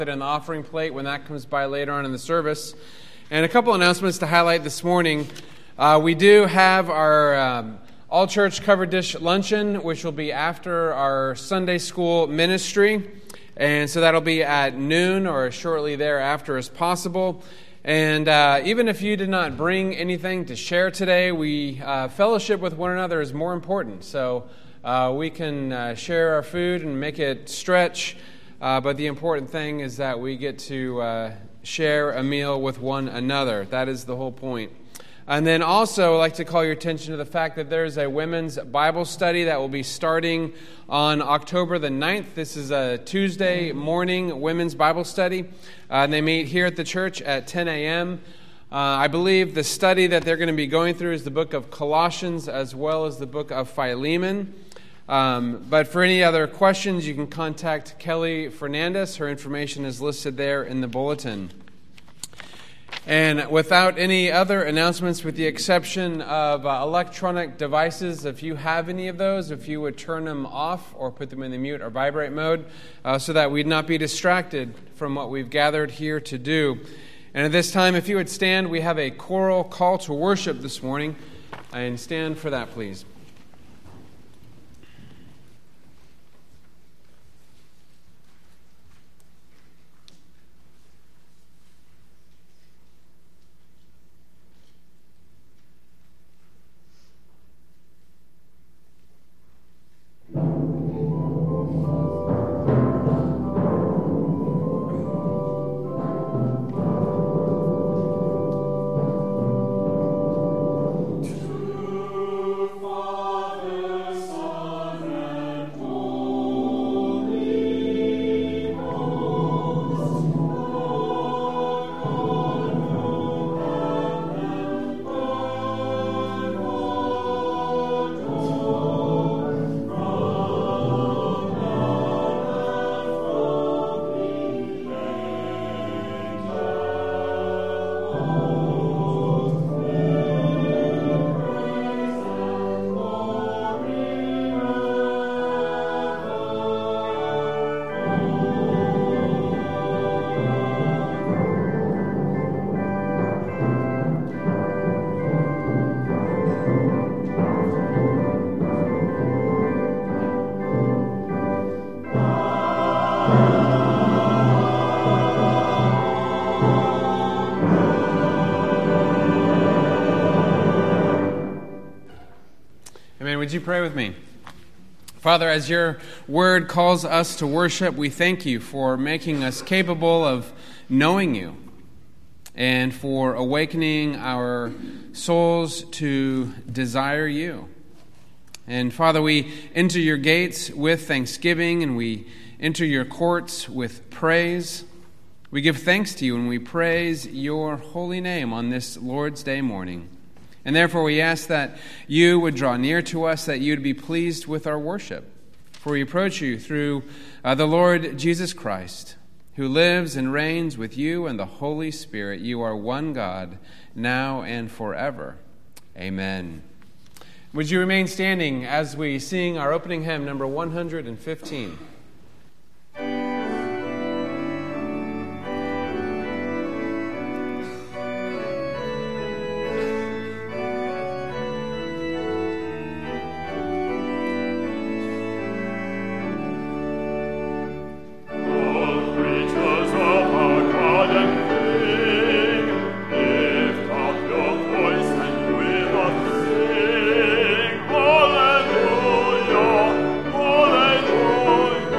an offering plate when that comes by later on in the service. And a couple announcements to highlight this morning. We do have our all-church covered dish luncheon, which will be after our Sunday school ministry. And so that'll be at noon or shortly thereafter as possible. And even if you did not bring anything to share today, fellowship with one another is more important. So we can share our food and make it stretch. But the important thing is that we get to share a meal with one another. That is the whole point. And then also, I'd like to call your attention to the fact that there's a women's Bible study that will be starting on October the 9th. This is a Tuesday morning women's Bible study. They meet here at the church at 10 a.m. I believe the study that they're going to be going through is the book of Colossians as well as the book of Philemon. But for any other questions, you can contact Kelly Fernandez. Her information is listed there in the bulletin. And without any other announcements, with the exception of electronic devices, if you have any of those, if you would turn them off or put them in the mute or vibrate mode so that we'd not be distracted from what we've gathered here to do. And at this time, if you would stand, we have a choral call to worship this morning. And stand for that, please. Would you pray with me? Father, as your word calls us to worship, we thank you for making us capable of knowing you and for awakening our souls to desire you. And Father, we enter your gates with thanksgiving and we enter your courts with praise. We give thanks to you and we praise your holy name on this Lord's Day morning. And therefore we ask that you would draw near to us, that you would be pleased with our worship. For we approach you through the Lord Jesus Christ, who lives and reigns with you and the Holy Spirit. You are one God, now and forever. Amen. Would you remain standing as we sing our opening hymn, number 115? Hallelujah, hallelujah.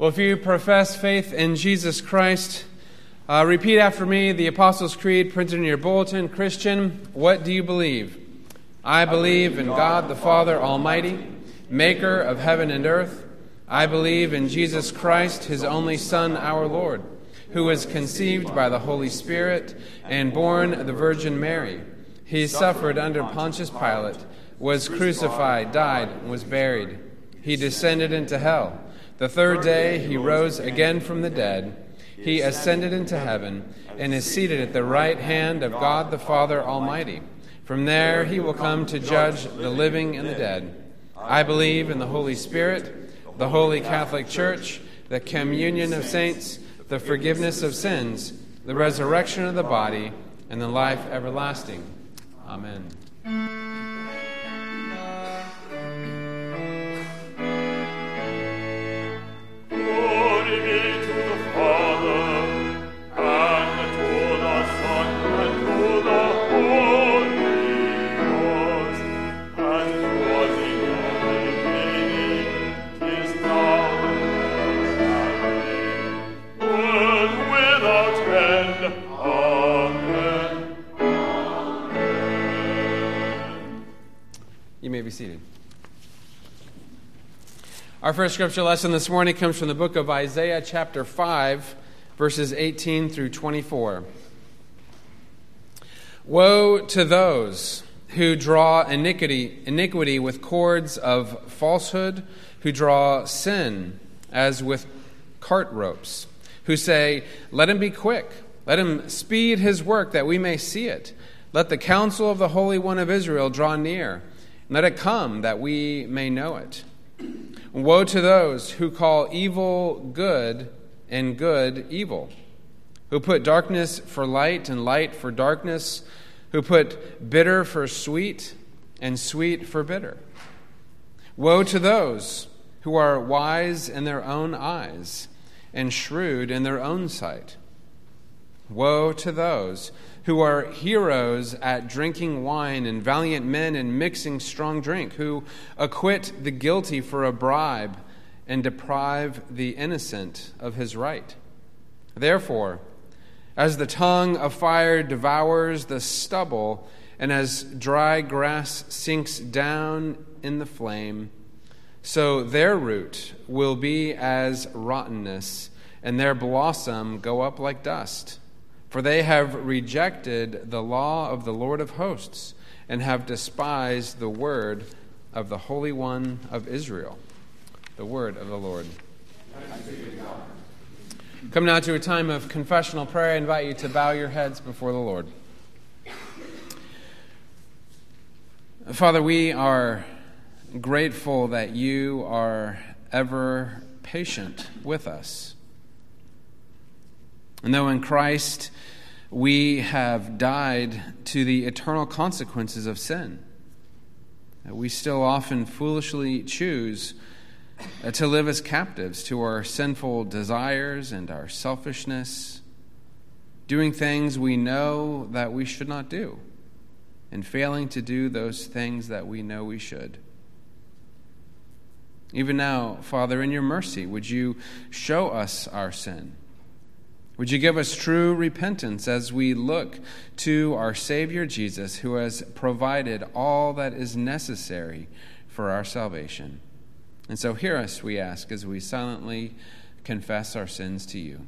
Well, if you profess faith in Jesus Christ, repeat after me the Apostles' Creed printed in your bulletin. Christian, what do you believe? I believe in God the Father Almighty, maker of heaven and earth. I believe in Jesus Christ, his only Son, our Lord, who was conceived by the Holy Spirit and born of the Virgin Mary. He suffered under Pontius Pilate, was crucified, died, and was buried. He descended into hell. The third day he rose again from the dead. He ascended into heaven and is seated at the right hand of God the Father Almighty. From there he will come to judge the living and the dead. I believe in the Holy Spirit, the Holy Catholic Church, the communion of saints, the forgiveness of sins, the resurrection of the body, and the life everlasting. Amen. You may be seated. Our first scripture lesson this morning comes from the book of Isaiah, chapter 5, verses 18 through 24. Woe to those who draw iniquity with cords of falsehood, who draw sin as with cart ropes, who say, "Let him be quick, let him speed his work that we may see it. Let the counsel of the Holy One of Israel draw near. Let it come that we may know it." Woe to those who call evil good and good evil, who put darkness for light and light for darkness, who put bitter for sweet and sweet for bitter. Woe to those who are wise in their own eyes and shrewd in their own sight. Woe to those who are heroes at drinking wine and valiant men in mixing strong drink, who acquit the guilty for a bribe and deprive the innocent of his right. Therefore, as the tongue of fire devours the stubble, and as dry grass sinks down in the flame, so their root will be as rottenness, and their blossom go up like dust. For they have rejected the law of the Lord of hosts, and have despised the word of the Holy One of Israel. The word of the Lord. Come now to a time of confessional prayer. I invite you to bow your heads before the Lord. Father, we are grateful that you are ever patient with us. And though in Christ we have died to the eternal consequences of sin, we still often foolishly choose to live as captives to our sinful desires and our selfishness, doing things we know that we should not do, and failing to do those things that we know we should. Even now, Father, in your mercy, would you show us our sin? Would you give us true repentance as we look to our Savior Jesus, who has provided all that is necessary for our salvation? And so hear us, we ask, as we silently confess our sins to you.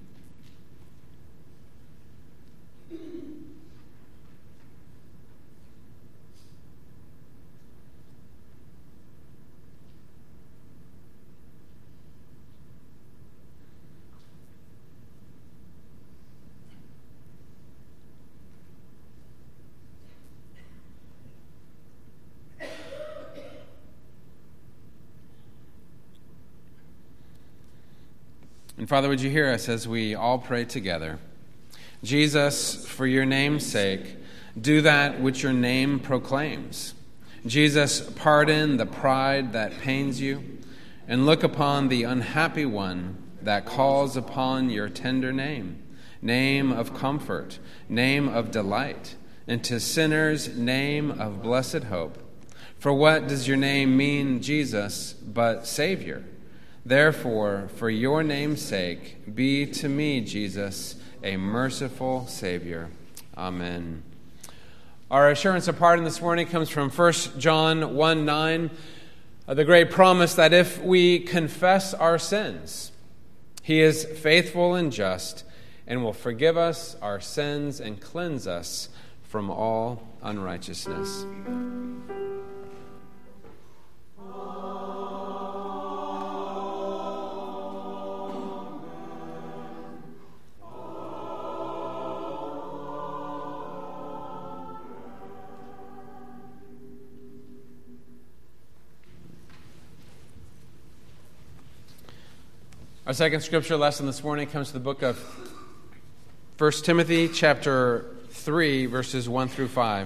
And Father, would you hear us as we all pray together? Jesus, for your name's sake, do that which your name proclaims. Jesus, pardon the pride that pains you, and look upon the unhappy one that calls upon your tender name, name of comfort, name of delight, and to sinners, name of blessed hope. For what does your name mean, Jesus, but Savior? Therefore, for your name's sake, be to me, Jesus, a merciful Savior. Amen. Our assurance of pardon this morning comes from 1 John 1:9, the great promise that if we confess our sins, he is faithful and just and will forgive us our sins and cleanse us from all unrighteousness. Our second scripture lesson this morning comes to the book of 1 Timothy chapter 3, verses 1 through 5.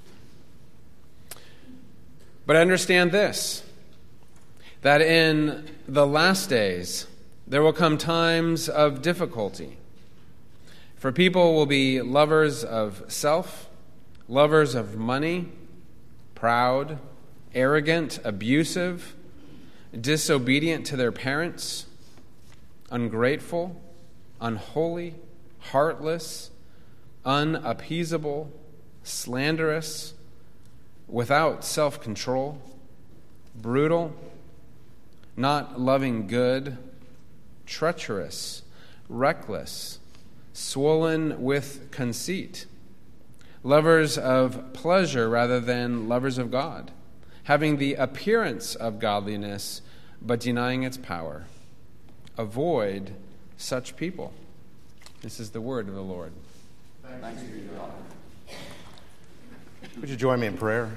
But understand this, that in the last days there will come times of difficulty. For people will be lovers of self, lovers of money, proud, arrogant, abusive, disobedient to their parents, ungrateful, unholy, heartless, unappeasable, slanderous, without self-control, brutal, not loving good, treacherous, reckless, swollen with conceit, lovers of pleasure rather than lovers of God, having the appearance of godliness but denying its power. Avoid such people. This is the word of the Lord. Thanks be to God. Would you join me in prayer?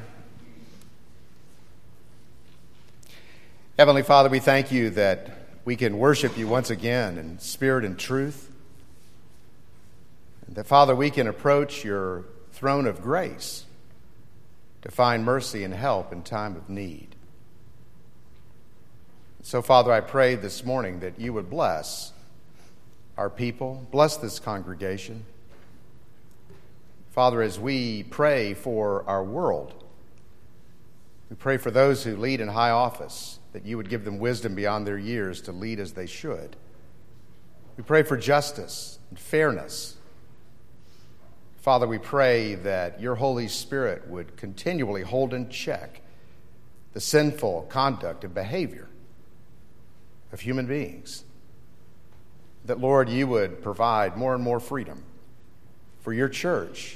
Heavenly Father, we thank you that we can worship you once again in spirit and truth. And that, Father, we can approach your throne of grace to find mercy and help in time of need. So, Father, I pray this morning that you would bless our people, bless this congregation. Father, as we pray for our world, we pray for those who lead in high office, that you would give them wisdom beyond their years to lead as they should. We pray for justice and fairness. Father, we pray that your Holy Spirit would continually hold in check the sinful conduct and behavior of human beings. That, Lord, you would provide more and more freedom for your church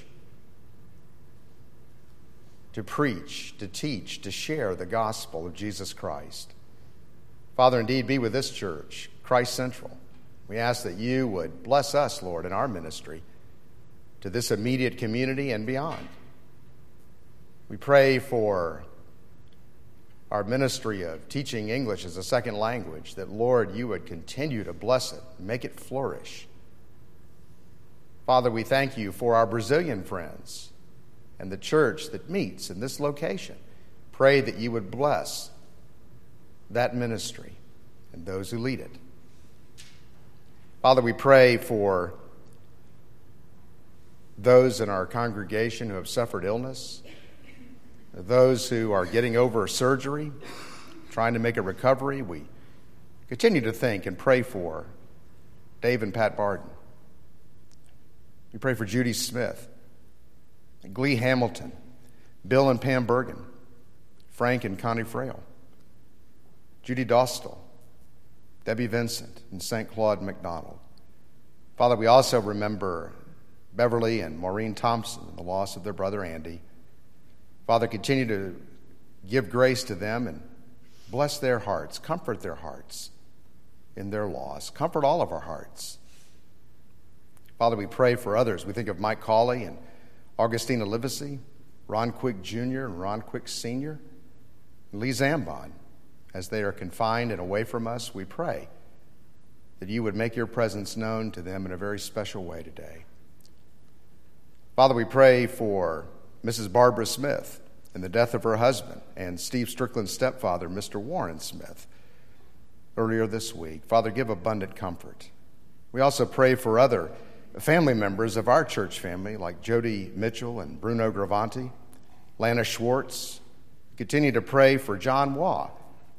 to preach, to teach, to share the gospel of Jesus Christ. Father, indeed, be with this church, Christ Central. We ask that you would bless us, Lord, in our ministry to this immediate community and beyond. We pray for our ministry of teaching English as a second language, that, Lord, you would continue to bless it, make it flourish. Father, we thank you for our Brazilian friends and the church that meets in this location. Pray that you would bless that ministry and those who lead it. Father, we pray for those in our congregation who have suffered illness, those who are getting over surgery, trying to make a recovery. We continue to think and pray for Dave and Pat Barden. We pray for Judy Smith, Glee Hamilton, Bill and Pam Bergen, Frank and Connie Frail, Judy Dostal, Debbie Vincent, and St. Claude McDonald. Father, we also remember Beverly and Maureen Thompson and the loss of their brother Andy. Father, continue to give grace to them and bless their hearts, comfort their hearts in their loss. Comfort all of our hearts. Father, we pray for others. We think of Mike Cawley and Augustina Livesey, Ron Quick Jr. and Ron Quick Sr., and Lee Zambon. As they are confined and away from us, we pray that you would make your presence known to them in a very special way today. Father, we pray for Mrs. Barbara Smith and the death of her husband and Steve Strickland's stepfather, Mr. Warren Smith, earlier this week. Father, give abundant comfort. We also pray for other family members of our church family, like Jody Mitchell and Bruno Gravanti, Lana Schwartz. Continue to pray for John Waugh,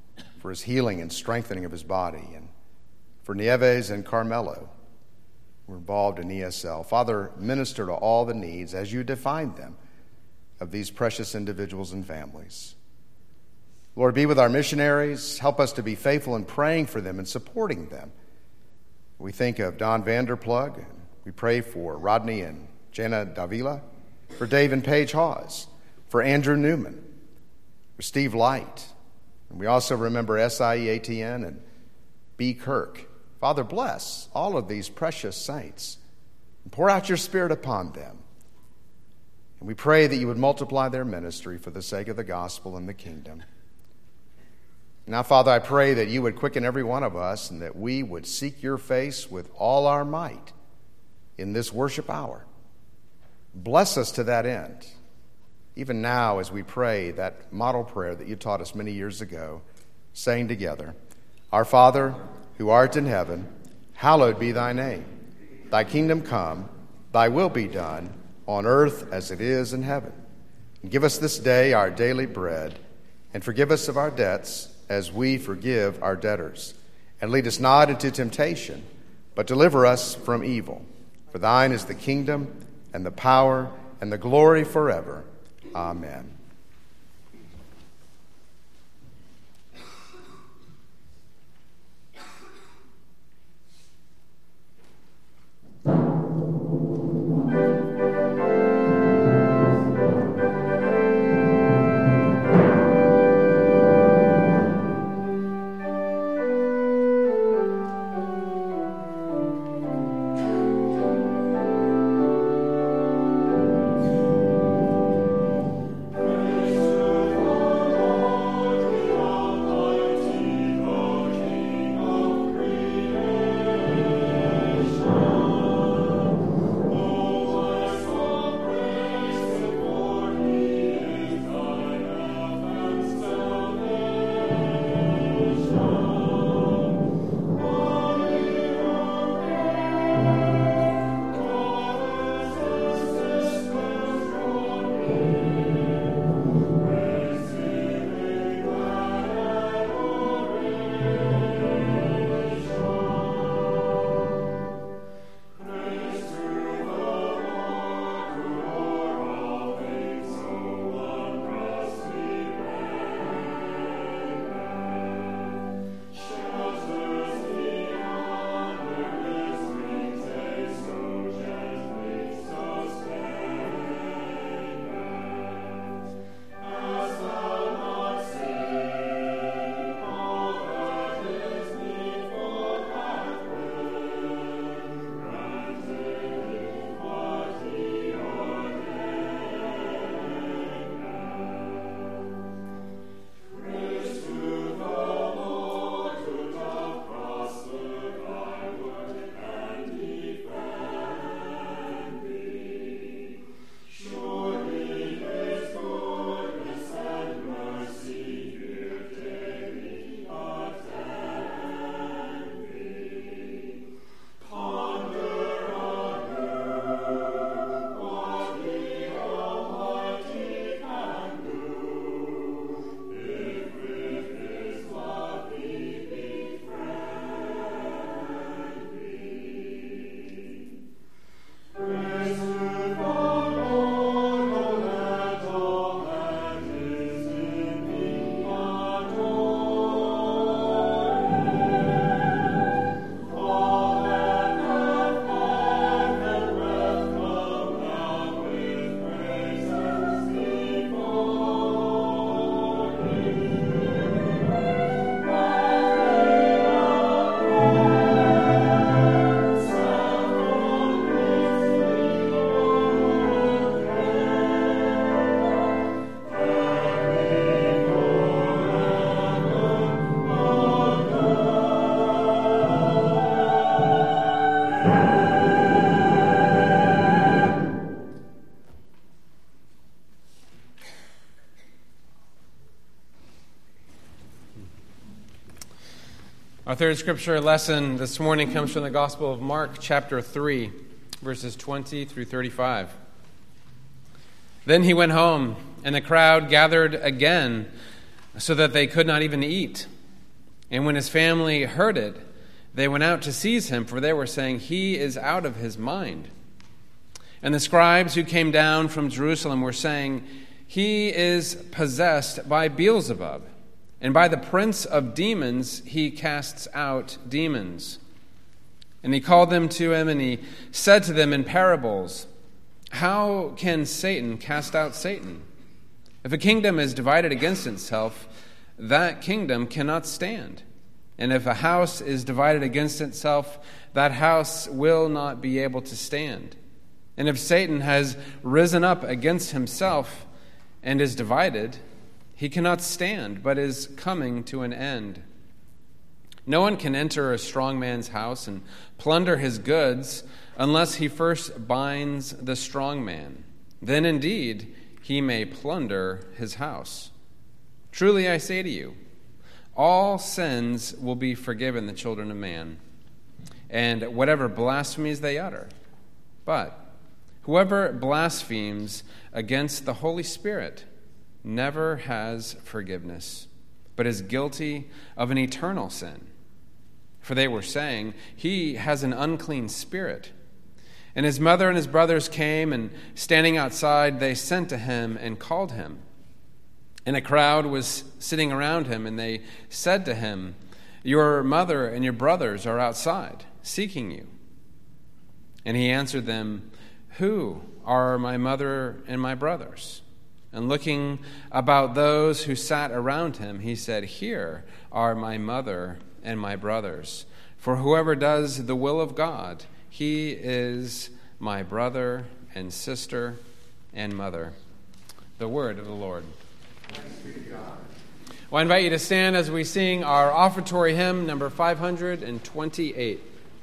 for his healing and strengthening of his body, and for Nieves and Carmelo, who are involved in ESL. Father, minister to all the needs as you defined them of these precious individuals and families. Lord, be with our missionaries. Help us to be faithful in praying for them and supporting them. We think of Don Vanderplug, and we pray for Rodney and Jana Davila, for Dave and Paige Hawes, for Andrew Newman, for Steve Light. And we also remember S.I.E. ATN and B. Kirk. Father, bless all of these precious saints and pour out your Spirit upon them. And we pray that you would multiply their ministry for the sake of the gospel and the kingdom. Now, Father, I pray that you would quicken every one of us and that we would seek your face with all our might in this worship hour. Bless us to that end. Even now, as we pray that model prayer that you taught us many years ago, saying together, Our Father, who art in heaven, hallowed be thy name. Thy kingdom come, thy will be done, on earth as it is in heaven. And give us this day our daily bread, and forgive us of our debts, as we forgive our debtors. And lead us not into temptation, but deliver us from evil. For thine is the kingdom, and the power, and the glory forever. Amen. Our third scripture lesson this morning comes from the Gospel of Mark, chapter 3, verses 20 through 35. Then he went home, and the crowd gathered again, so that they could not even eat. And when his family heard it, they went out to seize him, for they were saying, "He is out of his mind." And the scribes who came down from Jerusalem were saying, "He is possessed by Beelzebub, and by the prince of demons he casts out demons." And he called them to him, and he said to them in parables, "How can Satan cast out Satan? If a kingdom is divided against itself, that kingdom cannot stand. And if a house is divided against itself, that house will not be able to stand. And if Satan has risen up against himself and is divided, he cannot stand, but is coming to an end. No one can enter a strong man's house and plunder his goods unless he first binds the strong man. Then indeed he may plunder his house. Truly I say to you, all sins will be forgiven the children of man, and whatever blasphemies they utter. But whoever blasphemes against the Holy Spirit never has forgiveness, but is guilty of an eternal sin. For they were saying, "He has an unclean spirit." And his mother and his brothers came, and standing outside, they sent to him and called him. And a crowd was sitting around him, and they said to him, "Your mother and your brothers are outside, seeking you." And he answered them, "Who are my mother and my brothers?" And looking about those who sat around him, he said, "Here are my mother and my brothers. For whoever does the will of God, he is my brother and sister and mother." The word of the Lord. Well, I invite you to stand as we sing our offertory hymn, number 528.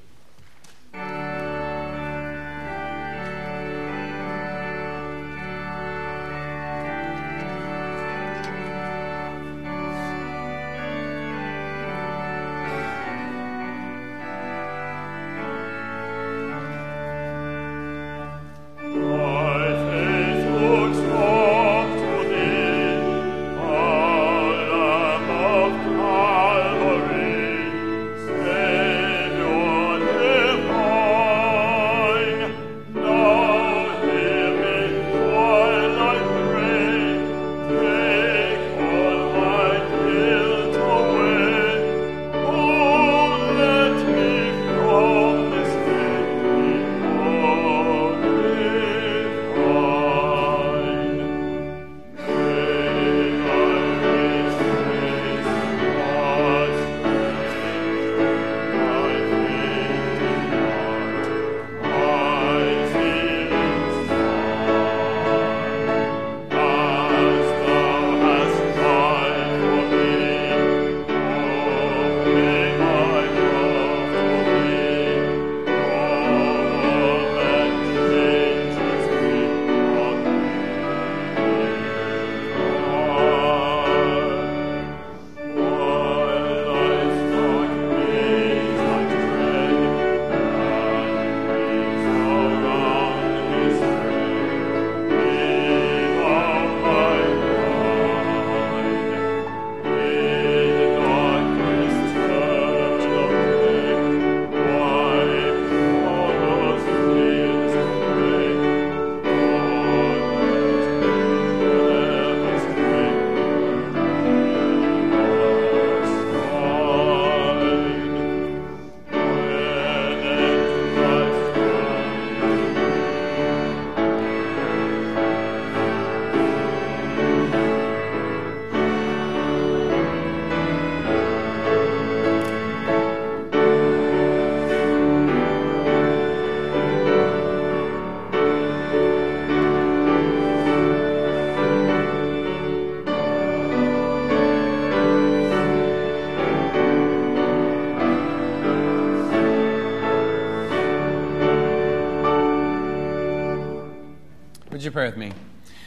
Would you pray with me?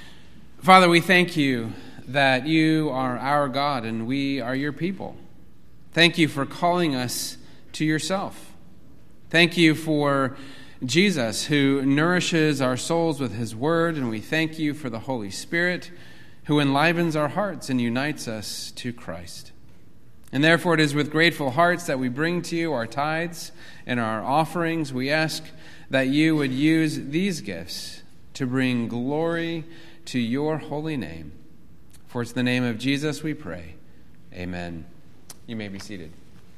Father, we thank you that you are our God and we are your people. Thank you for calling us to yourself. Thank you for Jesus, who nourishes our souls with his word, and we thank you for the Holy Spirit, who enlivens our hearts and unites us to Christ. And therefore it is with grateful hearts that we bring to you our tithes and our offerings. We ask that you would use these gifts to bring glory to your holy name. For it's in the name of Jesus we pray. Amen. You may be seated.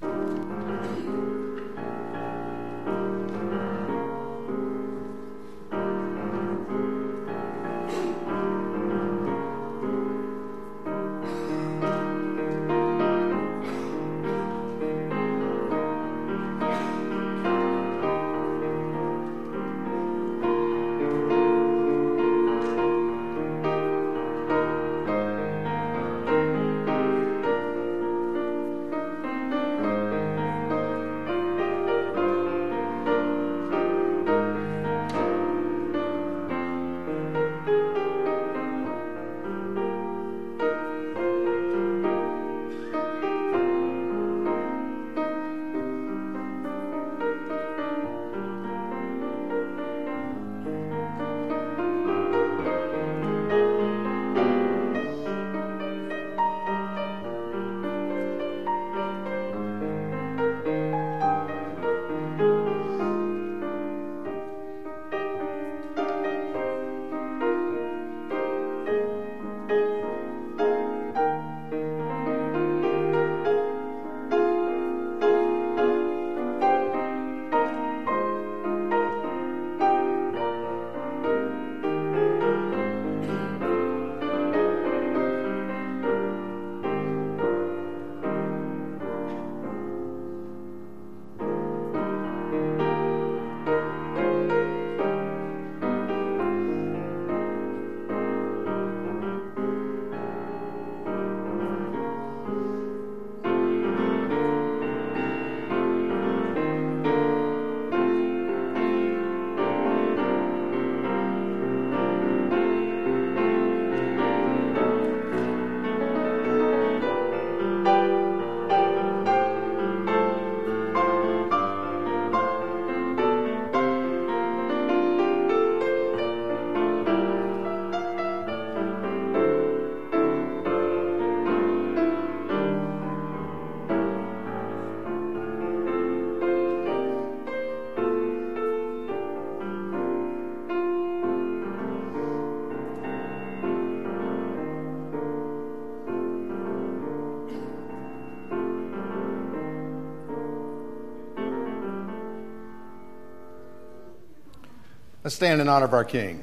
Let's stand in honor of our King.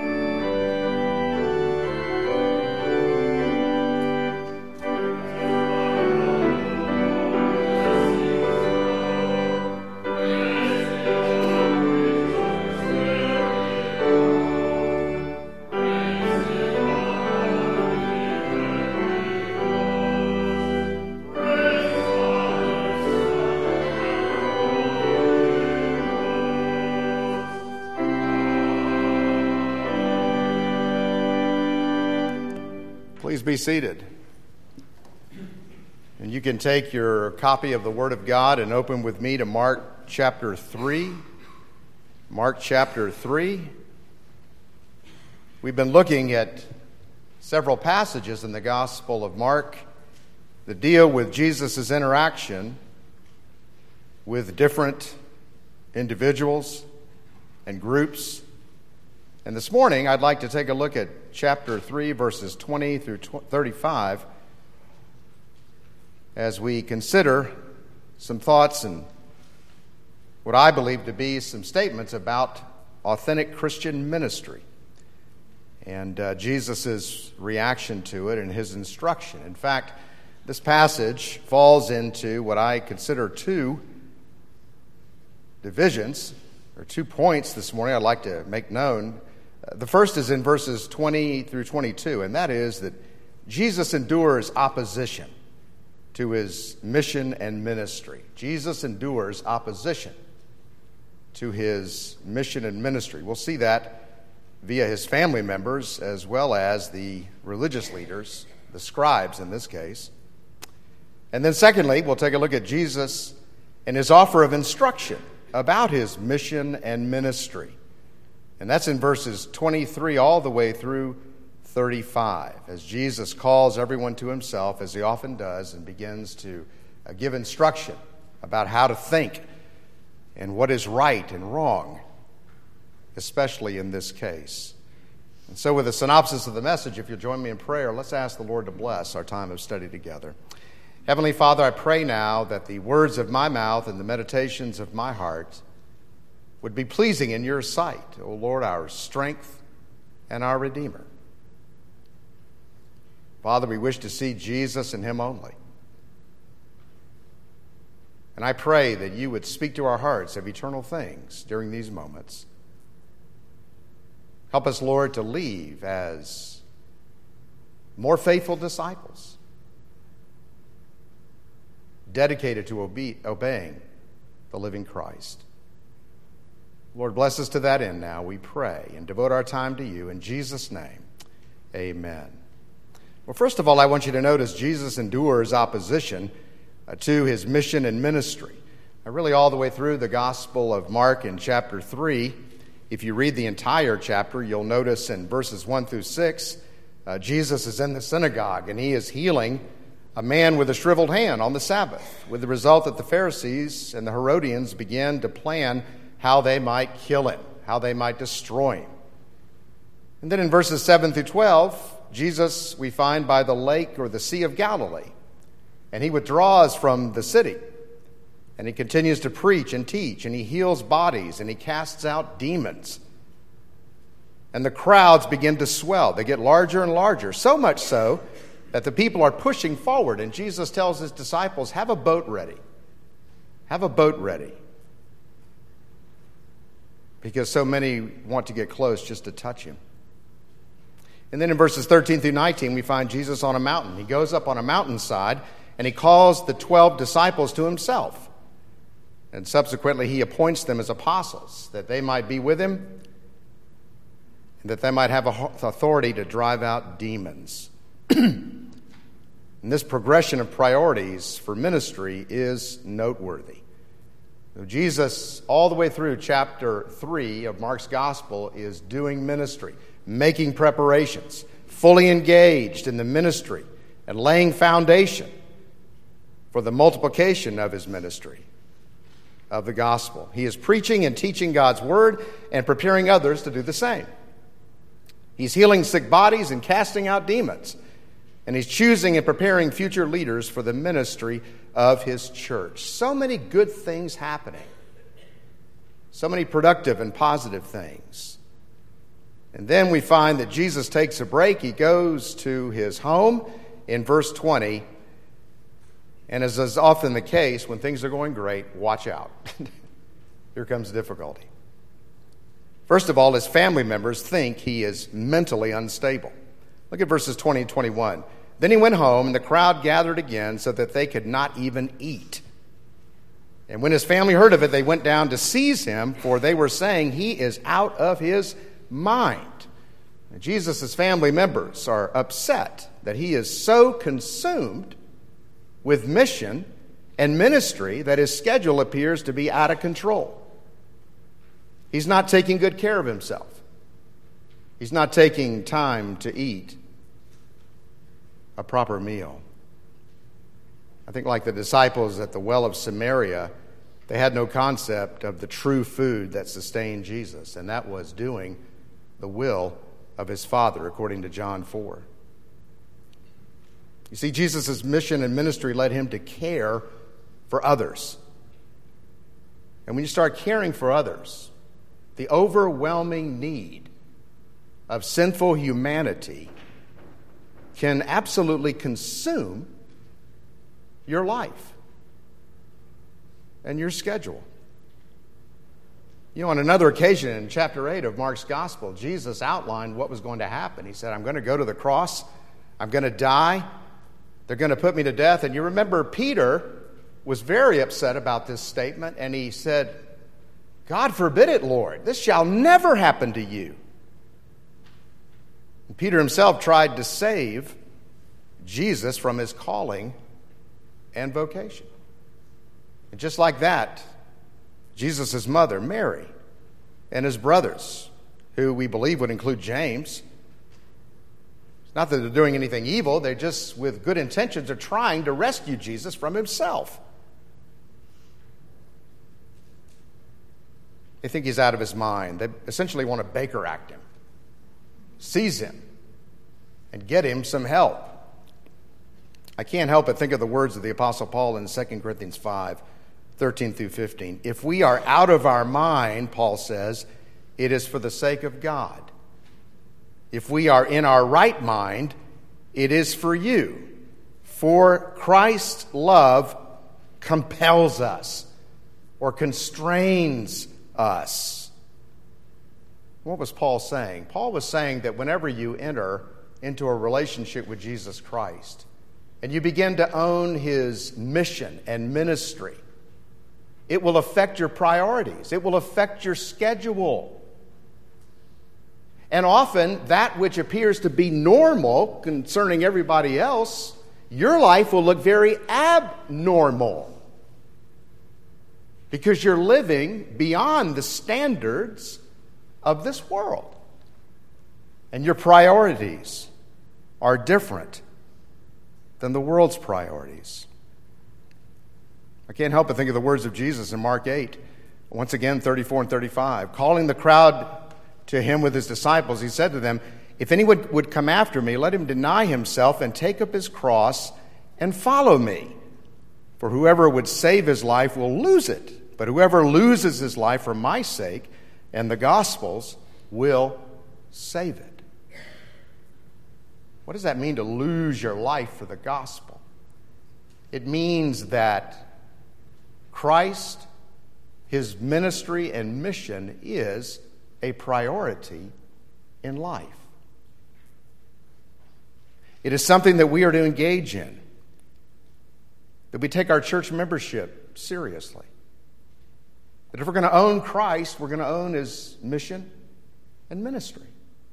Please be seated. And you can take your copy of the Word of God and open with me to Mark chapter 3. Mark chapter 3. We've been looking at several passages in the Gospel of Mark that deal with Jesus' interaction with different individuals and groups. And this morning, I'd like to take a look at chapter 3, verses 20 through 35, as we consider some thoughts and what I believe to be some statements about authentic Christian ministry and Jesus' reaction to it and his instruction. In fact, this passage falls into what I consider two divisions, or 2 points this morning I'd like to make known. The first is in verses 20 through 22, and that is that Jesus endures opposition to his mission and ministry. Jesus endures opposition to his mission and ministry. We'll see that via his family members as well as the religious leaders, the scribes in this case. And then secondly, we'll take a look at Jesus and his offer of instruction about his mission and ministry. And that's in verses 23 all the way through 35, as Jesus calls everyone to himself, as he often does, and begins to give instruction about how to think and what is right and wrong, especially in this case. And so with a synopsis of the message, if you'll join me in prayer, let's ask the Lord to bless our time of study together. Heavenly Father, I pray now that the words of my mouth and the meditations of my heart would be pleasing in your sight, O Lord, our strength and our Redeemer. Father, we wish to see Jesus and him only. And I pray that you would speak to our hearts of eternal things during these moments. Help us, Lord, to leave as more faithful disciples, dedicated to obeying the living Christ. Lord, bless us to that end now, we pray, and devote our time to you. In Jesus' name, amen. Well, first of all, I want you to notice Jesus endures opposition to his mission and ministry. Really all the way through the Gospel of Mark in chapter 3, if you read the entire chapter, you'll notice in verses 1 through 6, Jesus is in the synagogue and he is healing a man with a shriveled hand on the Sabbath, with the result that the Pharisees and the Herodians began to plan how they might kill him, how they might destroy him. And then in verses 7 through 12, Jesus we find by the lake or the Sea of Galilee, and he withdraws from the city, and he continues to preach and teach, and he heals bodies, and he casts out demons. And the crowds begin to swell. They get larger and larger, so much so that the people are pushing forward, and Jesus tells his disciples, have a boat ready. Have a boat ready. Because so many want to get close just to touch him. And then in verses 13 through 19, we find Jesus on a mountain. He goes up on a mountainside, and he calls the 12 disciples to himself. And subsequently, he appoints them as apostles, that they might be with him, and that they might have authority to drive out demons. And this progression of priorities for ministry is noteworthy. Jesus, all the way through chapter 3 of Mark's Gospel, is doing ministry, making preparations, fully engaged in the ministry, and laying foundation for the multiplication of his ministry, of the gospel. He is preaching and teaching God's word and preparing others to do the same. He's healing sick bodies and casting out demons. And he's choosing and preparing future leaders for the ministry of his church. So many good things happening. So many productive and positive things. And then we find that Jesus takes a break. He goes to his home in verse 20. And as is often the case, when things are going great, watch out. Here comes difficulty. First of all, his family members think he is mentally unstable. Look at verses 20 and 21. Then he went home, and the crowd gathered again so that they could not even eat. And when his family heard of it, they went down to seize him, for they were saying he is out of his mind. Jesus' family members are upset that he is so consumed with mission and ministry that his schedule appears to be out of control. He's not taking good care of himself. He's not taking time to eat a proper meal. I think like the disciples at the well of Samaria, they had no concept of the true food that sustained Jesus, and that was doing the will of his Father, according to John 4. You see, Jesus' mission and ministry led him to care for others. And when you start caring for others, the overwhelming need of sinful humanity can absolutely consume your life and your schedule. You know, on another occasion in chapter 8 of Mark's Gospel, Jesus outlined what was going to happen. He said, I'm going to go to the cross. I'm going to die. They're going to put me to death. And you remember Peter was very upset about this statement, and he said, God forbid it, Lord. This shall never happen to you. And Peter himself tried to save Jesus from his calling and vocation. And just like that, Jesus' mother, Mary, and his brothers, who we believe would include James, Not that they're doing anything evil. They just, with good intentions, are trying to rescue Jesus from himself. They think he's out of his mind. They essentially want to Baker act him, seize him, and get him some help. I can't help but think of the words of the Apostle Paul in 2 Corinthians 5, 13 through 15. If we are out of our mind, Paul says, it is for the sake of God. If we are in our right mind, it is for you. For Christ's love compels us or constrains us. What was Paul saying? Paul was saying that whenever you enter into a relationship with Jesus Christ and you begin to own his mission and ministry, it will affect your priorities. It will affect your schedule. And often, that which appears to be normal concerning everybody else, your life will look very abnormal. Because you're living beyond the standards of this world. And your priorities are different than the world's priorities. I can't help but think of the words of Jesus in Mark 8, once again 34 and 35. Calling the crowd to him with his disciples, he said to them, if anyone would come after me, let him deny himself and take up his cross and follow me. For whoever would save his life will lose it, but whoever loses his life for my sake and the gospel's will save it. What does that mean to lose your life for the gospel? It means that Christ, his ministry and mission is a priority in life. It is something that we are to engage in, that we take our church membership seriously. That if we're going to own Christ, we're going to own his mission and ministry.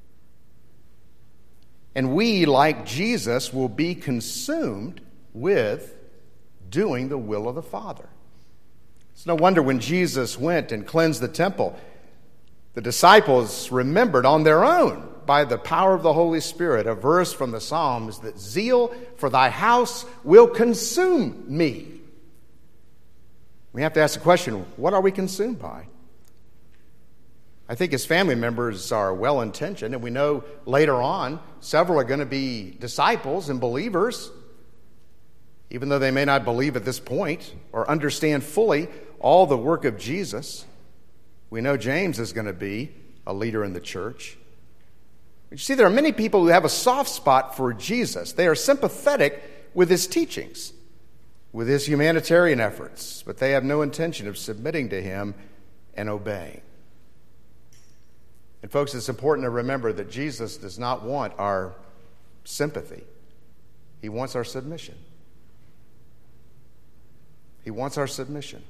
And we, like Jesus, will be consumed with doing the will of the Father. It's no wonder when Jesus went and cleansed the temple, the disciples remembered on their own, by the power of the Holy Spirit, a verse from the Psalms that zeal for thy house will consume me. We have to ask the question, what are we consumed by? I think his family members are well-intentioned, and we know later on several are going to be disciples and believers, even though they may not believe at this point or understand fully all the work of Jesus. We know James is going to be a leader in the church. You see, there are many people who have a soft spot for Jesus. They are sympathetic with his teachings, with his humanitarian efforts, but they have no intention of submitting to him and obeying. And folks, it's important to remember that Jesus does not want our sympathy. He wants our submission. He wants our submission.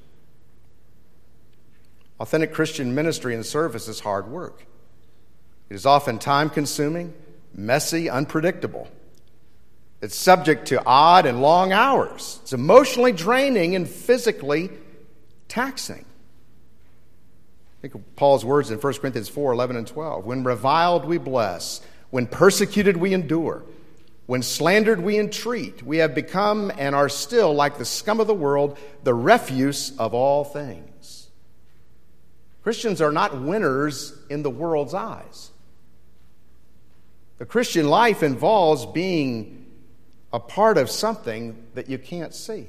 Authentic Christian ministry and service is hard work. It is often time-consuming, messy, unpredictable. It's subject to odd and long hours. It's emotionally draining and physically taxing. Think of Paul's words in 1 Corinthians 4, 11 and 12. When reviled, we bless. When persecuted, we endure. When slandered, we entreat. We have become and are still, like the scum of the world, the refuse of all things. Christians are not winners in the world's eyes. The Christian life involves being a part of something that you can't see.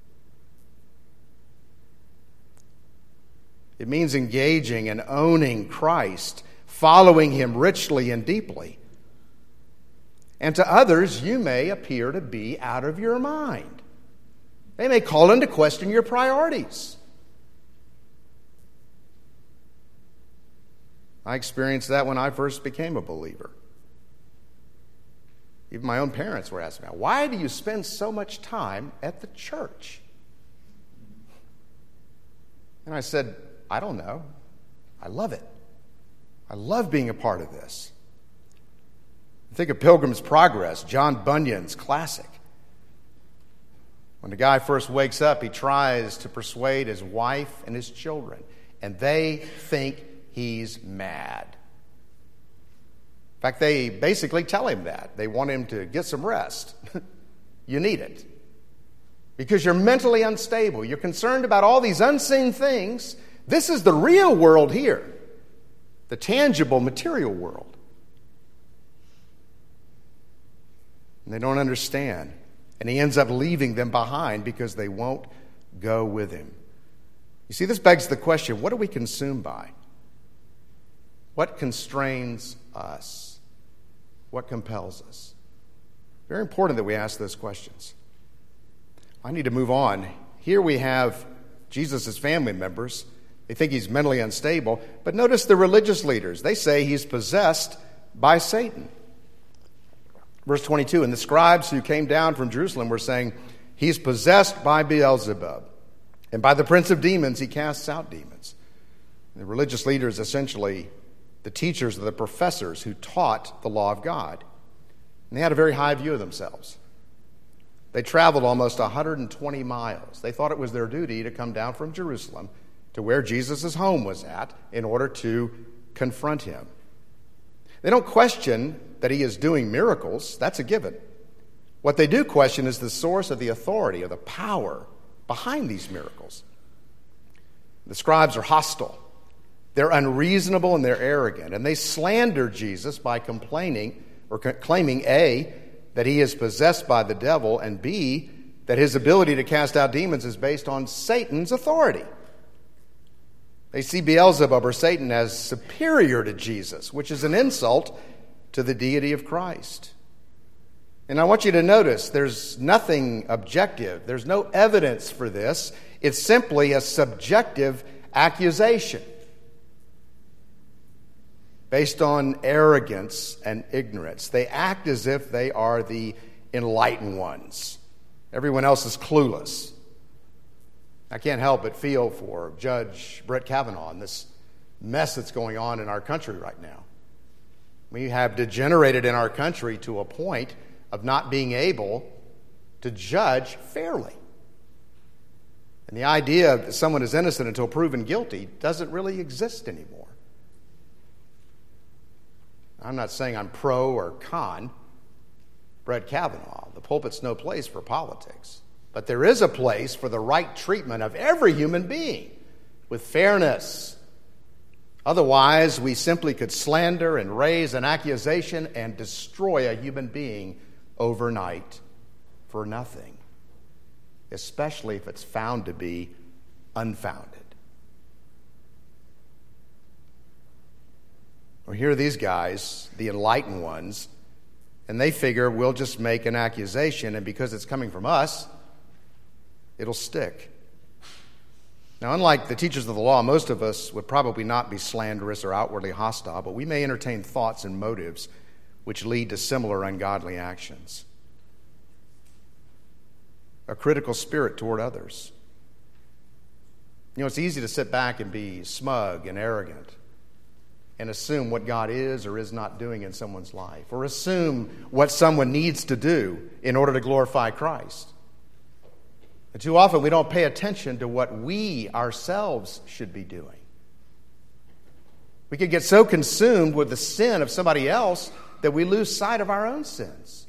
It means engaging and owning Christ, following him richly and deeply. And to others, you may appear to be out of your mind. They may call into question your priorities. I experienced that when I first became a believer. Even my own parents were asking me, why do you spend so much time at the church? And I said, I don't know. I love it. I love being a part of this. Think of Pilgrim's Progress, John Bunyan's classic. When the guy first wakes up, he tries to persuade his wife and his children, and they think he's mad. In fact, they basically tell him that. They want him to get some rest. You need it. Because you're mentally unstable. You're concerned about all these unseen things. This is the real world here. The tangible, material world. And they don't understand. And he ends up leaving them behind because they won't go with him. You see, this begs the question, what are we consumed by? What constrains us? What compels us? Very important that we ask those questions. I need to move on. Here we have Jesus' family members. They think he's mentally unstable. But notice the religious leaders. They say he's possessed by Satan. Verse 22, and the scribes who came down from Jerusalem were saying, he's possessed by Beelzebub. And by the prince of demons, he casts out demons. And the religious leaders, essentially the teachers, the professors who taught the law of God. And they had a very high view of themselves. They traveled almost 120 miles. They thought it was their duty to come down from Jerusalem to where Jesus' home was at in order to confront him. They don't question that he is doing miracles. That's a given. What they do question is the source of the authority or the power behind these miracles. The scribes are hostile. They're unreasonable and they're arrogant. And they slander Jesus by complaining or claiming, A, that he is possessed by the devil, and B, that his ability to cast out demons is based on Satan's authority. They see Beelzebub or Satan as superior to Jesus, which is an insult to the deity of Christ. And I want you to notice there's nothing objective. There's no evidence for this. It's simply a subjective accusation based on arrogance and ignorance. They act as if they are the enlightened ones. Everyone else is clueless. I can't help but feel for Judge Brett Kavanaugh and this mess that's going on in our country right now. We have degenerated in our country to a point of not being able to judge fairly. And the idea that someone is innocent until proven guilty doesn't really exist anymore. I'm not saying I'm pro or con Brett Kavanaugh. The pulpit's no place for politics. But there is a place for the right treatment of every human being with fairness. Otherwise, we simply could slander and raise an accusation and destroy a human being overnight for nothing, especially if it's found to be unfounded. Well, here are these guys, the enlightened ones, and they figure we'll just make an accusation, and because it's coming from us, it'll stick. Now, unlike the teachers of the law, most of us would probably not be slanderous or outwardly hostile, but we may entertain thoughts and motives which lead to similar ungodly actions. A critical spirit toward others. You know, it's easy to sit back and be smug and arrogant and assume what God is or is not doing in someone's life, or assume what someone needs to do in order to glorify Christ. And too often we don't pay attention to what we ourselves should be doing. We can get so consumed with the sin of somebody else that we lose sight of our own sins.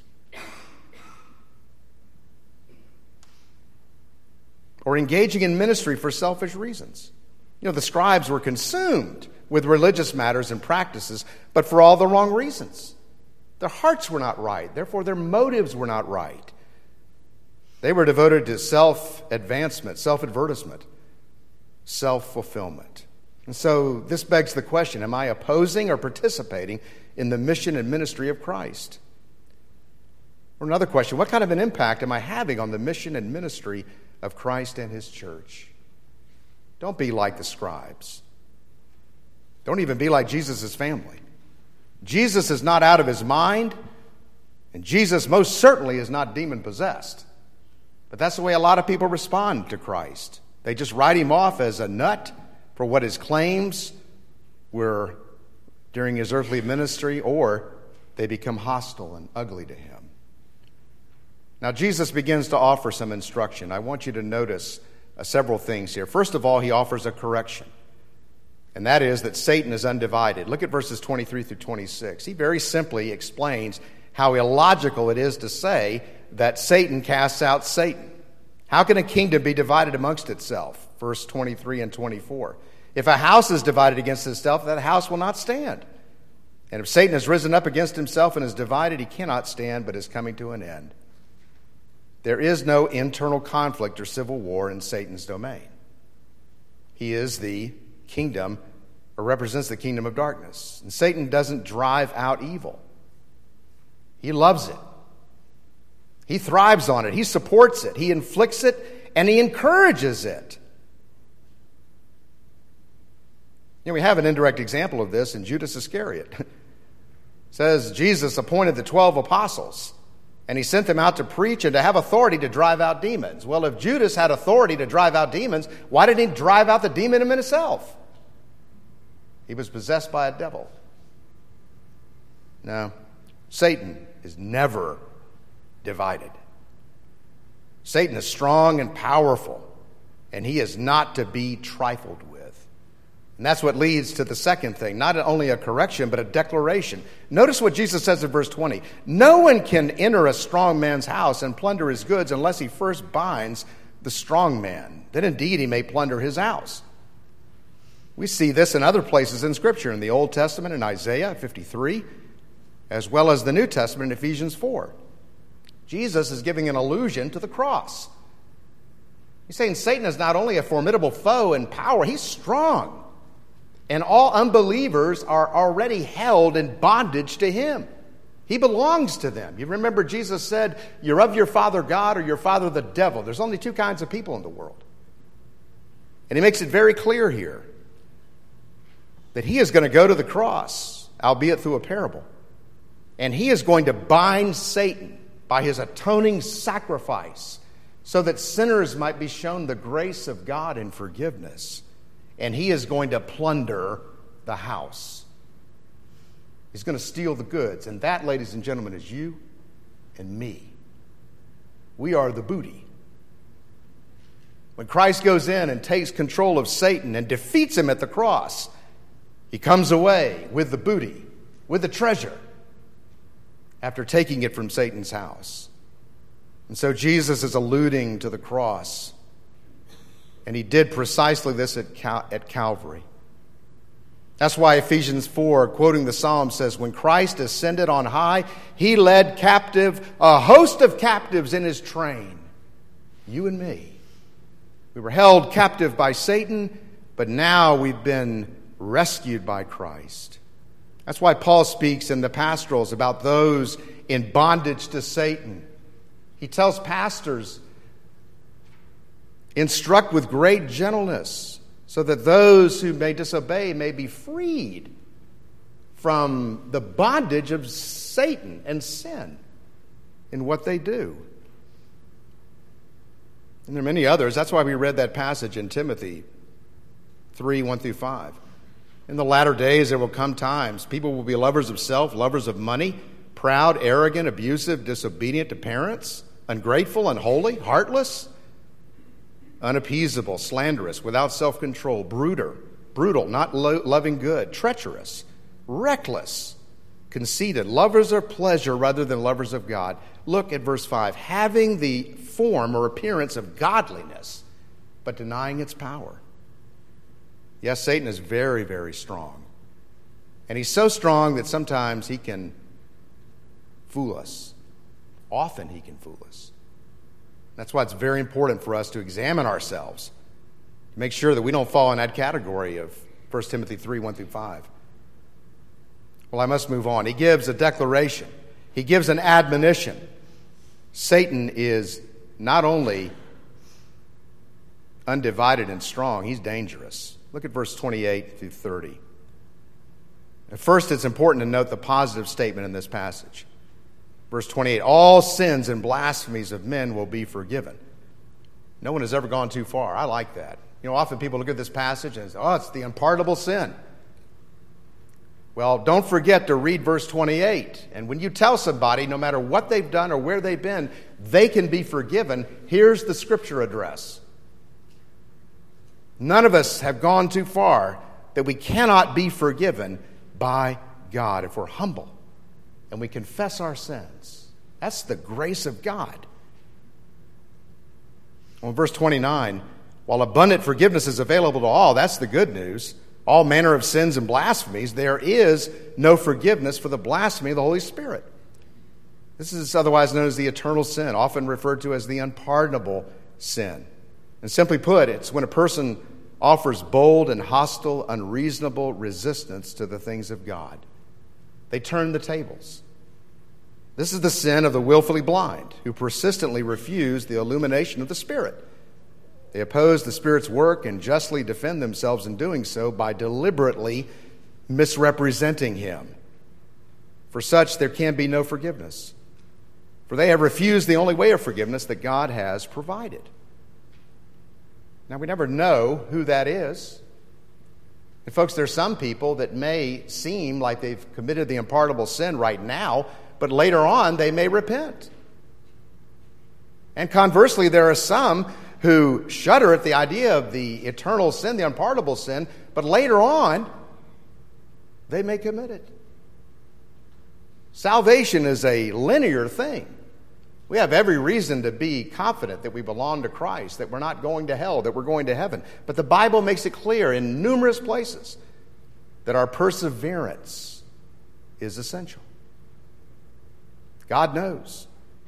Or engaging in ministry for selfish reasons. You know, the scribes were consumed with religious matters and practices, but for all the wrong reasons. Their hearts were not right. Therefore, their motives were not right. They were devoted to self-advancement, self-advertisement, self-fulfillment. And so this begs the question, am I opposing or participating in the mission and ministry of Christ? Or another question, what kind of an impact am I having on the mission and ministry of Christ and his church? Don't be like the scribes. Don't even be like Jesus' family. Jesus is not out of his mind, and Jesus most certainly is not demon-possessed. But that's the way a lot of people respond to Christ. They just write him off as a nut for what his claims were during his earthly ministry, or they become hostile and ugly to him. Now, Jesus begins to offer some instruction. I want you to notice several things here. First of all, he offers a correction. And that is that Satan is undivided. Look at verses 23 through 26. He very simply explains how illogical it is to say that Satan casts out Satan. How can a kingdom be divided amongst itself? Verse 23 and 24. If a house is divided against itself, that house will not stand. And if Satan has risen up against himself and is divided, he cannot stand, but is coming to an end. There is no internal conflict or civil war in Satan's domain. He is the kingdom, or represents the kingdom of darkness. And Satan doesn't drive out evil. He loves it. He thrives on it. He supports it. He inflicts it, and he encourages it. We have an indirect example of this in Judas Iscariot. It says Jesus appointed the 12 apostles, and he sent them out to preach and to have authority to drive out demons. Well, if Judas had authority to drive out demons, why didn't he drive out the demon in himself? He was possessed by a devil. No, Satan is never divided. Satan is strong and powerful, and he is not to be trifled with. And that's what leads to the second thing, not only a correction, but a declaration. Notice what Jesus says in verse 20. No one can enter a strong man's house and plunder his goods unless he first binds the strong man. Then indeed he may plunder his house. We see this in other places in Scripture, in the Old Testament in Isaiah 53, as well as the New Testament in Ephesians 4. Jesus is giving an allusion to the cross. He's saying Satan is not only a formidable foe in power, he's strong. And all unbelievers are already held in bondage to him. He belongs to them. You remember Jesus said, you're of your father God or your father the devil. There's only two kinds of people in the world. And he makes it very clear here that he is going to go to the cross, albeit through a parable. And he is going to bind Satan by his atoning sacrifice so that sinners might be shown the grace of God and forgiveness. And he is going to plunder the house. He's going to steal the goods. And that, ladies and gentlemen, is you and me. We are the booty. When Christ goes in and takes control of Satan and defeats him at the cross, he comes away with the booty, with the treasure, after taking it from Satan's house. And so Jesus is alluding to the cross. And he did precisely this at Calvary. That's why Ephesians 4, quoting the Psalm, says, when Christ ascended on high, he led captive a host of captives in his train. You and me. We were held captive by Satan, but now we've been rescued by Christ. That's why Paul speaks in the pastorals about those in bondage to Satan. He tells pastors, instruct with great gentleness, so that those who may disobey may be freed from the bondage of Satan and sin in what they do. And there are many others. That's why we read that passage in Timothy 3, 1 through 5. In the latter days there will come times people will be lovers of self, lovers of money, proud, arrogant, abusive, disobedient to parents, ungrateful, unholy, heartless, unappeasable, slanderous, without self-control, brutal, not loving good, treacherous, reckless, conceited, lovers of pleasure rather than lovers of God. Look at verse 5. Having the form or appearance of godliness, but denying its power. Yes, Satan is very, very strong. And he's so strong that sometimes he can fool us. Often he can fool us. That's why it's very important for us to examine ourselves, to make sure that we don't fall in that category of 1 Timothy 3, 1 through 5. Well, I must move on. He gives a declaration. He gives an admonition. Satan is not only undivided and strong, he's dangerous. Look at verse 28 through 30. At first, it's important to note the positive statement in this passage. Verse 28, all sins and blasphemies of men will be forgiven. No one has ever gone too far. I like that. Often people look at this passage and say, it's the unpardonable sin. Well, don't forget to read verse 28. And when you tell somebody, no matter what they've done or where they've been, they can be forgiven, here's the scripture address. None of us have gone too far. that we cannot be forgiven by God if we're humble and we confess our sins. That's the grace of God. Well, in verse 29, while abundant forgiveness is available to all, that's the good news. All manner of sins and blasphemies, there is no forgiveness for the blasphemy of the Holy Spirit. This is otherwise known as the eternal sin, often referred to as the unpardonable sin. And simply put, it's when a person offers bold and hostile, unreasonable resistance to the things of God. They turn the tables. This is the sin of the willfully blind, who persistently refuse the illumination of the Spirit. They oppose the Spirit's work and justly defend themselves in doing so by deliberately misrepresenting Him. For such, there can be no forgiveness, for they have refused the only way of forgiveness that God has provided. Now, we never know who that is. And folks, there's some people that may seem like they've committed the unpardonable sin right now, but later on they may repent. And conversely, there are some who shudder at the idea of the eternal sin, the unpardonable sin, but later on they may commit it. Salvation is a linear thing. We have every reason to be confident that we belong to Christ, that we're not going to hell, that we're going to heaven. But the Bible makes it clear in numerous places that our perseverance is essential. God knows.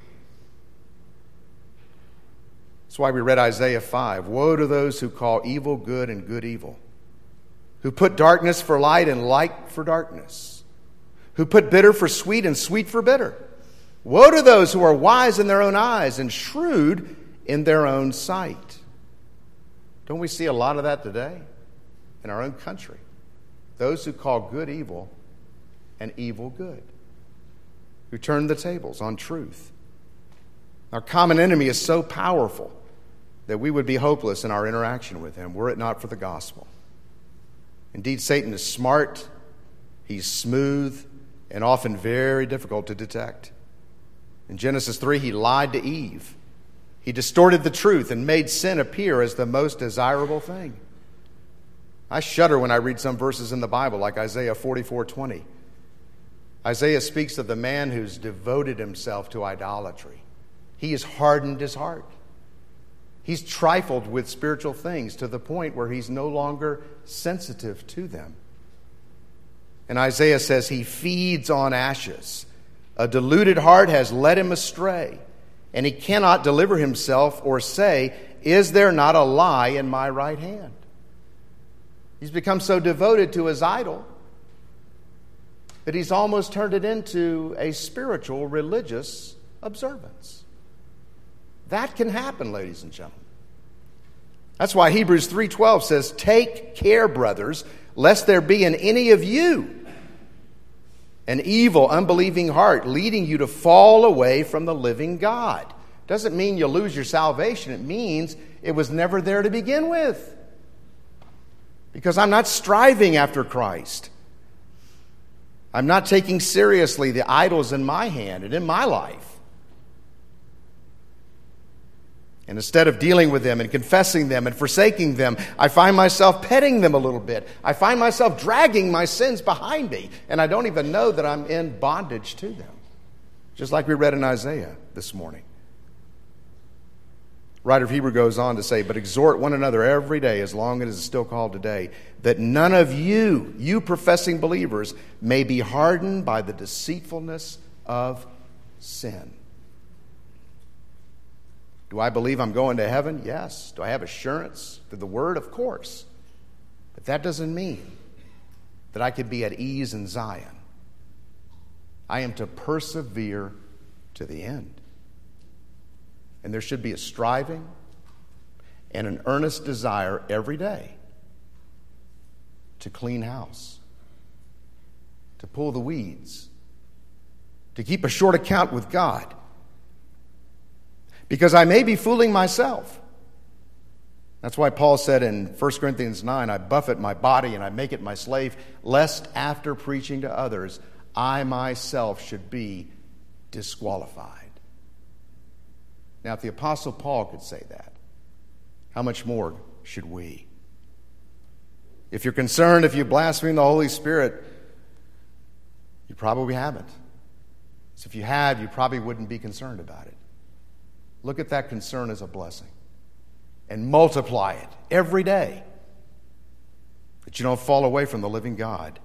That's why we read Isaiah 5. Woe to those who call evil good and good evil, who put darkness for light and light for darkness, who put bitter for sweet and sweet for bitter. Woe to those who are wise in their own eyes and shrewd in their own sight. Don't we see a lot of that today in our own country? Those who call good evil and evil good, who turn the tables on truth. Our common enemy is so powerful that we would be hopeless in our interaction with him were it not for the gospel. Indeed, Satan is smart, he's smooth, and often very difficult to detect. In Genesis 3, he lied to Eve. He distorted the truth and made sin appear as the most desirable thing. I shudder when I read some verses in the Bible, like Isaiah 44:20. Isaiah speaks of the man who's devoted himself to idolatry. He has hardened his heart. He's trifled with spiritual things to the point where he's no longer sensitive to them. And Isaiah says he feeds on ashes. A deluded heart has led him astray, and he cannot deliver himself or say, "Is there not a lie in my right hand?" He's become so devoted to his idol that he's almost turned it into a spiritual, religious observance. That can happen, ladies and gentlemen. That's why Hebrews 3:12 says, "Take care, brothers, lest there be in any of you an evil, unbelieving heart, leading you to fall away from the living God." Doesn't mean you'll lose your salvation. It means it was never there to begin with. Because I'm not striving after Christ. I'm not taking seriously the idols in my hand and in my life. And instead of dealing with them and confessing them and forsaking them, I find myself petting them a little bit. I find myself dragging my sins behind me, and I don't even know that I'm in bondage to them. Just like we read in Isaiah this morning. Writer of Hebrews goes on to say, "But exhort one another every day, as long as it is still called today, that none of you professing believers, may be hardened by the deceitfulness of sin." Do I believe I'm going to heaven? Yes. Do I have assurance through the Word? Of course. But that doesn't mean that I could be at ease in Zion. I am to persevere to the end. And there should be a striving and an earnest desire every day to clean house, to pull the weeds, to keep a short account with God. Because I may be fooling myself. That's why Paul said in 1 Corinthians 9, "I buffet my body and I make it my slave, lest after preaching to others, I myself should be disqualified." Now, if the Apostle Paul could say that, how much more should we? If you're concerned if you blaspheme the Holy Spirit, you probably haven't. So if you had, you probably wouldn't be concerned about it. Look at that concern as a blessing and multiply it every day, that you don't fall away from the living God.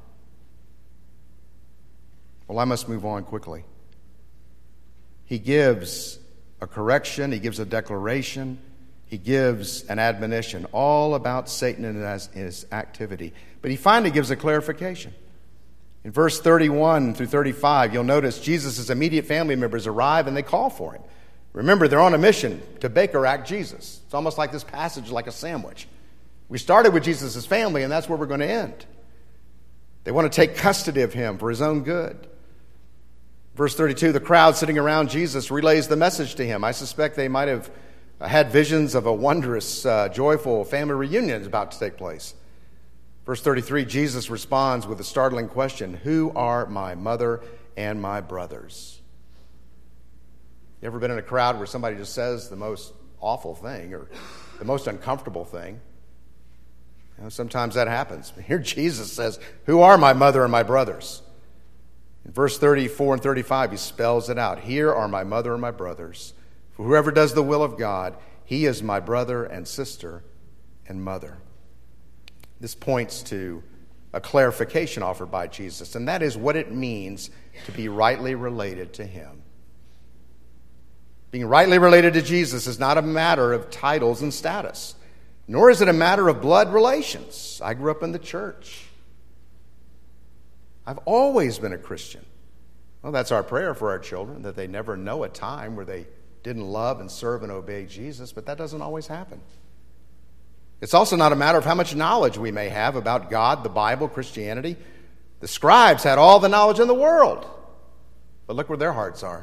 Well, I must move on quickly. He gives a correction, he gives a declaration, he gives an admonition, all about Satan and his activity. But he finally gives a clarification. In verse 31 through 35, you'll notice Jesus' immediate family members arrive and they call for him. Remember, they're on a mission to Baker Act Jesus. It's almost like this passage, like a sandwich. We started with Jesus' family, and that's where we're going to end. They want to take custody of him for his own good. Verse 32, the crowd sitting around Jesus relays the message to him. I suspect they might have had visions of a wondrous, joyful family reunion is about to take place. Verse 33, Jesus responds with a startling question, who are my mother and my brothers? You ever been in a crowd where somebody just says the most awful thing or the most uncomfortable thing? You know, sometimes that happens. Here Jesus says, who are my mother and my brothers? In verse 34 and 35, he spells it out. Here are my mother and my brothers. For whoever does the will of God, he is my brother and sister and mother. This points to a clarification offered by Jesus, and that is what it means to be rightly related to him. Being rightly related to Jesus is not a matter of titles and status, nor is it a matter of blood relations. I grew up in the church. I've always been a Christian. Well, that's our prayer for our children, that they never know a time where they didn't love and serve and obey Jesus, but that doesn't always happen. It's also not a matter of how much knowledge we may have about God, the Bible, Christianity. The scribes had all the knowledge in the world, but look where their hearts are.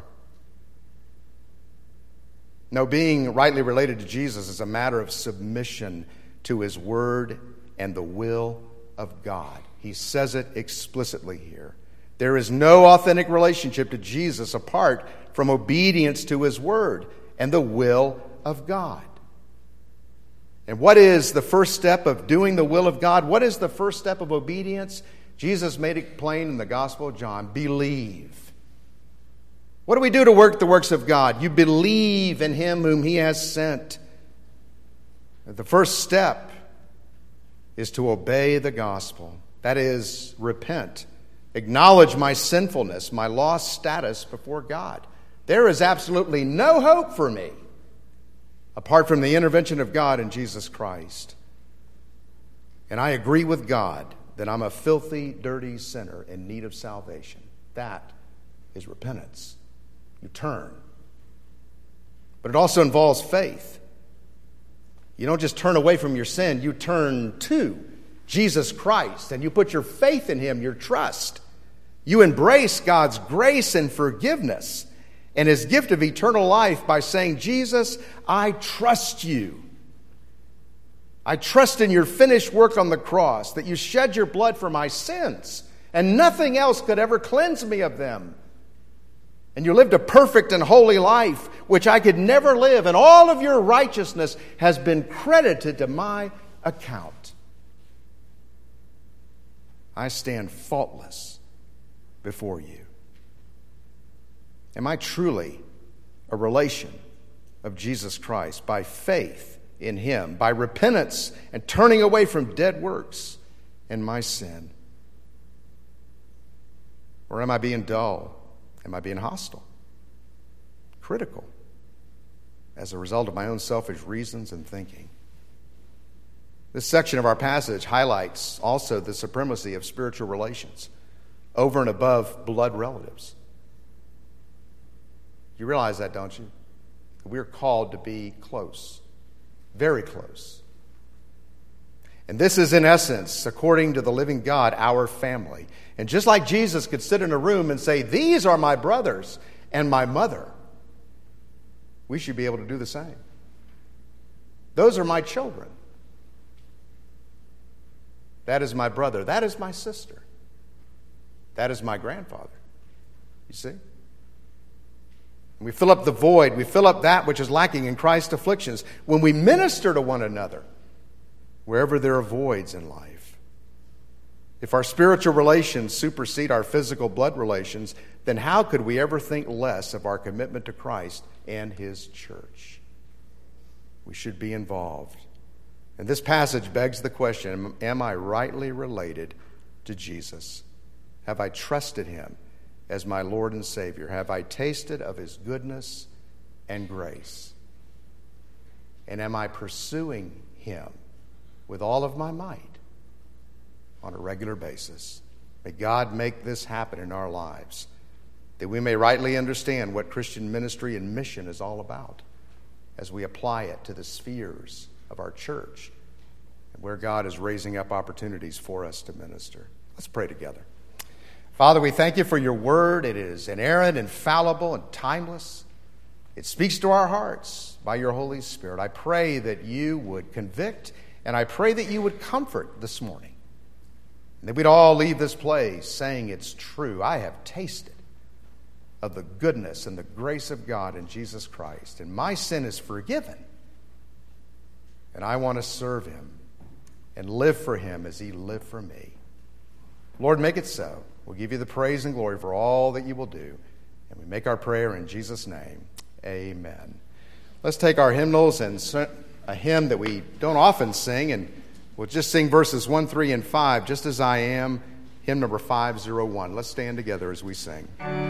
No, being rightly related to Jesus is a matter of submission to his word and the will of God. He says it explicitly here. There is no authentic relationship to Jesus apart from obedience to his word and the will of God. And what is the first step of doing the will of God? What is the first step of obedience? Jesus made it plain in the Gospel of John. Believe. What do we do to work the works of God? You believe in him whom he has sent. The first step is to obey the gospel. That is, repent. Acknowledge my sinfulness, my lost status before God. There is absolutely no hope for me apart from the intervention of God in Jesus Christ. And I agree with God that I'm a filthy, dirty sinner in need of salvation. That is repentance. You turn. But it also involves faith. You don't just turn away from your sin, you turn to Jesus Christ, and you put your faith in him, your trust. You embrace God's grace and forgiveness and his gift of eternal life by saying, Jesus, I trust you. I trust in your finished work on the cross, that you shed your blood for my sins, and nothing else could ever cleanse me of them. And you lived a perfect and holy life, which I could never live, and all of your righteousness has been credited to my account. I stand faultless before you. Am I truly a relation of Jesus Christ by faith in him, by repentance and turning away from dead works and my sin? Or am I being dull? Am I being hostile, critical, as a result of my own selfish reasons and thinking? This section of our passage highlights also the supremacy of spiritual relations over and above blood relatives. You realize that, don't you? We're called to be close, very close. And this is, in essence, according to the living God, our family. And just like Jesus could sit in a room and say, these are my brothers and my mother, we should be able to do the same. Those are my children. That is my brother. That is my sister. That is my grandfather. You see? We fill up the void. We fill up that which is lacking in Christ's afflictions when we minister to one another wherever there are voids in life. If our spiritual relations supersede our physical blood relations, then how could we ever think less of our commitment to Christ and His church? We should be involved. And this passage begs the question, am I rightly related to Jesus? Have I trusted Him as my Lord and Savior? Have I tasted of His goodness and grace? And am I pursuing Him with all of my might on a regular basis? May God make this happen in our lives, that we may rightly understand what Christian ministry and mission is all about as we apply it to the spheres of our church and where God is raising up opportunities for us to minister. Let's pray together. Father, we thank You for Your word. It is inerrant, infallible, and timeless. It speaks to our hearts by Your Holy Spirit. I pray that You would convict, and I pray that You would comfort this morning. And that we'd all leave this place saying it's true. I have tasted of the goodness and the grace of God in Jesus Christ, and my sin is forgiven. And I want to serve Him and live for Him as He lived for me. Lord, make it so. We'll give You the praise and glory for all that You will do. And we make our prayer in Jesus' name. Amen. Let's take our hymnals and a hymn that we don't often sing, and we'll just sing verses 1, 3, and 5, Just As I Am, hymn number 501. Let's stand together as we sing.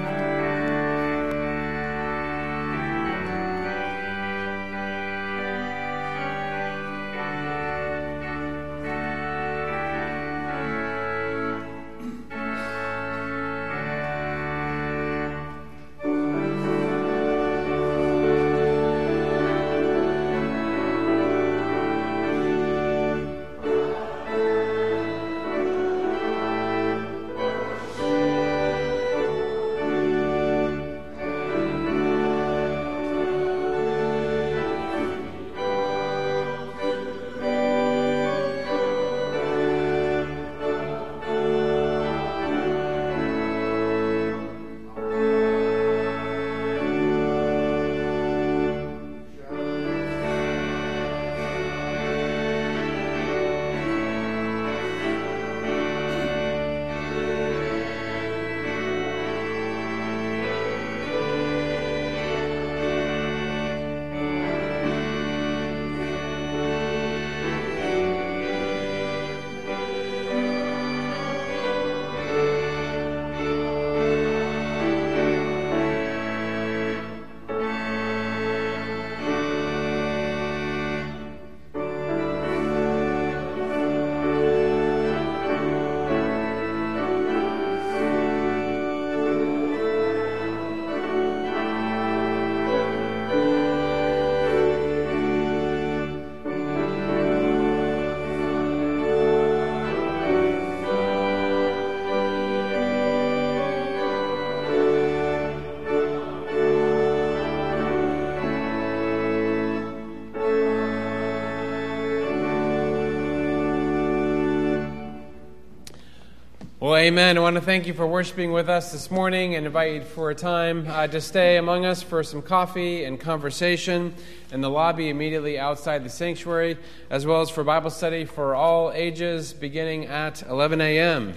Well, amen. I want to thank you for worshiping with us this morning and invite you for a time to stay among us for some coffee and conversation in the lobby immediately outside the sanctuary, as well as for Bible study for all ages beginning at 11 a.m.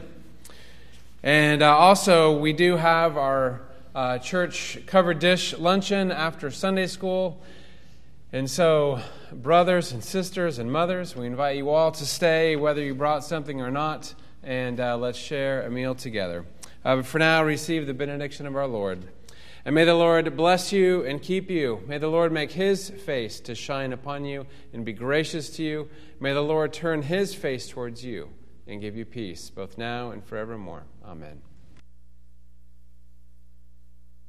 And also, we do have our church covered dish luncheon after Sunday school. And so, brothers and sisters and mothers, we invite you all to stay, whether you brought something or not, and let's share a meal together. But for now, receive the benediction of our Lord. And may the Lord bless you and keep you. May the Lord make His face to shine upon you and be gracious to you. May the Lord turn His face towards you and give you peace, both now and forevermore. Amen.